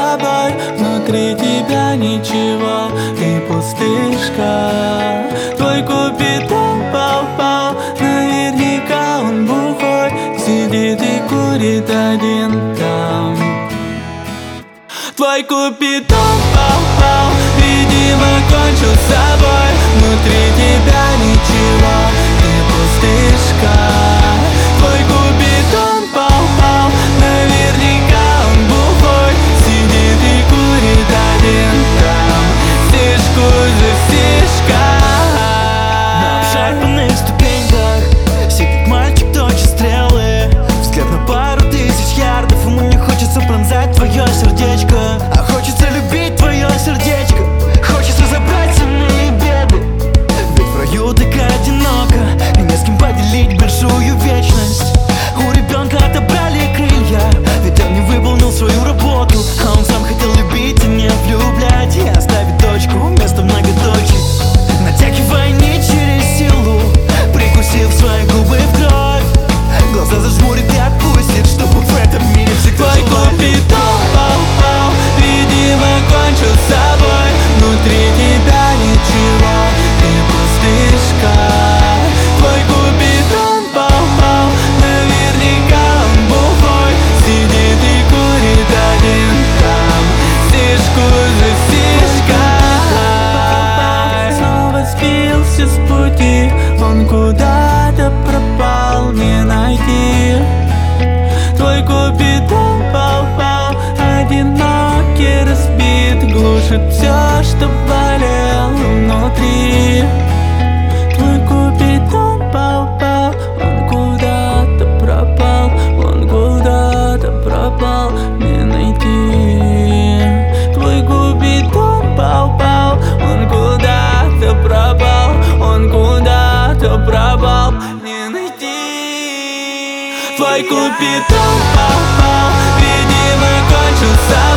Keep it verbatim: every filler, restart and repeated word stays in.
собой. Внутри тебя ничего, ты пустышка. Твой купидон пау-пау, наверняка он бухой, сидит и курит один там. Твой купидон пау-пау, видимо, кончил с собой. Внутри тебя ничего, ты пустышка. Твой купидон пау-пау, наверняка он бухой, сидит и курит один там. Стишку за стишкой. На обшарпанных ступеньках сидит мальчик, точит стрелы. Взгляд на пару тысяч ярдов, ему не хочется пронзать твое сердечко, а хочется любить твое сердечко. Хочется забрать земные беды, ведь в раю так одиноко и не с кем поделить большую вечность. У ребенка отобрали крылья, ведь он не выполнил свою работу, а он сам хотел любить и не влюблять, и оставить дочку вместо многоточий, натягивая нить через силу, прикусив свои губы в кровь. Глаза зажмурит и отпустит, чтобы в этом мире всегда Твой купидон пау-пау, видимо, кончил с собой. Внутри тебя ничего, ты пустышка. Твой купидон пау-пау, наверняка он бухой, сидит и курит один там. Стишку за стишкой. Снова сбился с пути, он куда-то пропал, не найти. Твой купидон пау-пау, одинокий, разбит, глушит все, что болело внутри. Твой купидон пау-пау, он куда-то пропал, он куда-то пропал, не найти. Твой купидон пау-пау, он куда-то пропал, он куда-то пропал, не найти. Твой купидон пау-пау, видимо, кончился.